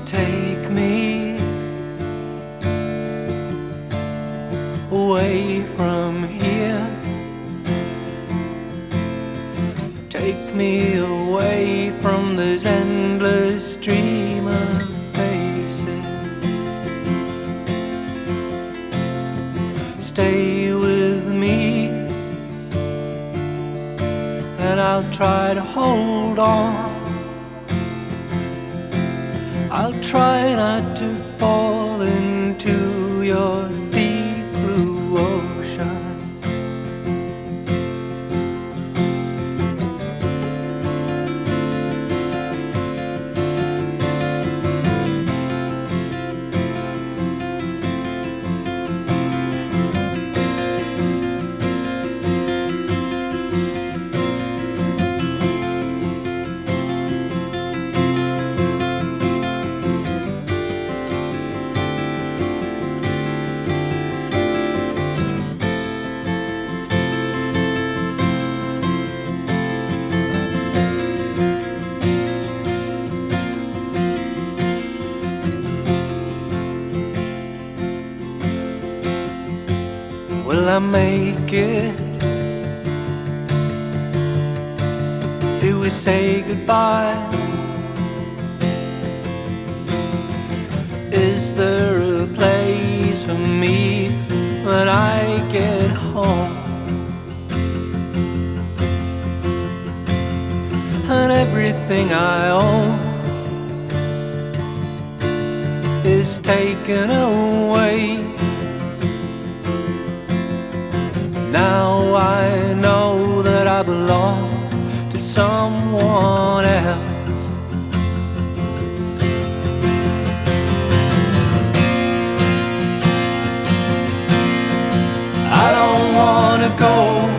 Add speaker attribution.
Speaker 1: take me away from here. Take me away from this endless stream of faces. Stay with me, and I'll try to hold on. I'll try not to fall into your deep blue ocean. Will I make it? Do we say goodbye? Is there a place for me when I get home? And everything I own is taken away. Now I know that I belong to someone else. I don't wanna go